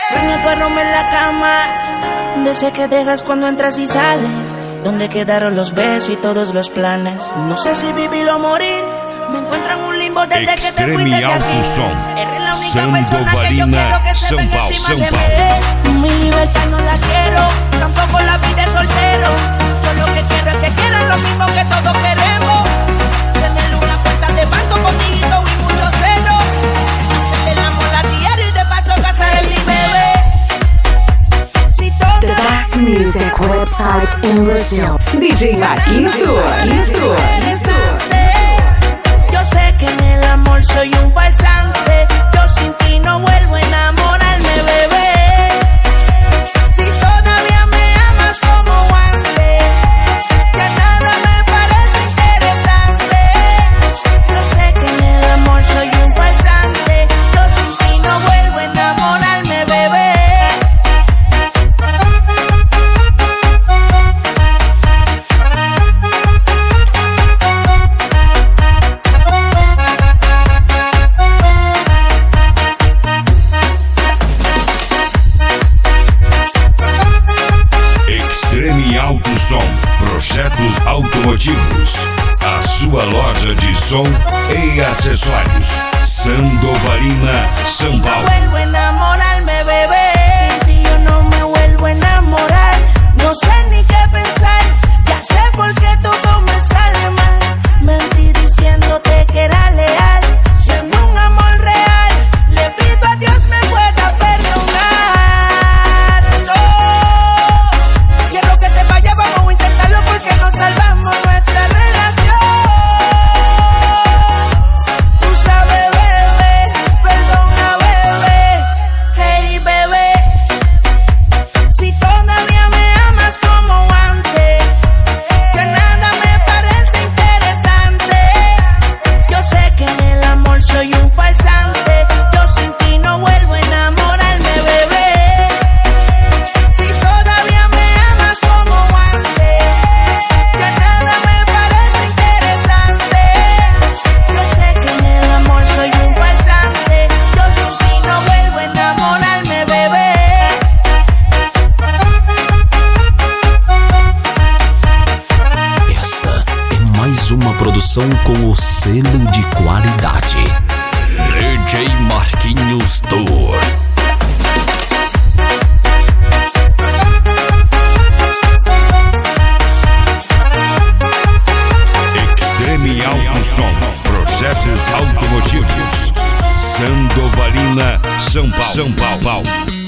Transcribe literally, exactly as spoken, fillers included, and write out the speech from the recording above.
Sueño tu aroma en la cama, de ese que dejas cuando entras y sales. ¿Dónde quedaron los besos y todos los planes? No sé si vivir o morir. Me encuentro en un limbo desde que te fuiste de aquí. Extreme Alto Som, Eres la única persona que yo Sandovalina, quiero que se São venga Paulo, encima São de Paulo. mí. Mi libertad no la quiero, tampoco la vida de soltero. Yo lo que quiero es que quieran lo mismo que todos queremos. Tener una cuenta de banco contigo y mucho cero. Hacerle el amor a diario y de paso gastar el mi bebé. Si todo The best music website in Brazil. D J Marquinhos Tour. Yo sé que en el amor soy un falsante. Yo sin ti no vuelvo a enamorarme, bebé. Si todavía me amas como antes, ya nada me parece interesante. Yo sé que en el amor soy un falsante. Yo sin ti no vuelvo a enamorarme, bebé. Extreme Alto Som, projetos automotivos. A sua loja de som e acessórios. Sandovalina, São No Paulo. vuelvo a enamorarme, bebé. Sin ti yo no me vuelvo a enamorar. No sé ni qué pensar. Ya sé por qué todo me sale mal. Mentí diciéndote que era leal. Siendo un amor real, le pido a Dios me pueda perdonar. No, quiero que te vayas, vamos a intentarlo porque nos salvamos nuestra relación. Tú sabes, bebé, perdona, bebé. Hey, bebé, si todavía me amas como antes, ya nada me parece interesante. Yo sé que en el amor soy un falsante. Yo sin ti no vuelvo a enamorarme, bebé. Si todavía me amas como antes, ya nada me parece interesante. Yo sé que en el amor soy un falsante. Yo sin ti no vuelvo a enamorarme, bebé. Essa é mais uma produção com o selo de qualidade. D J Marquinhos Tour. Extreme Alto Som, projetos automotivos. Sandovalina, São Paulo. São Paulo.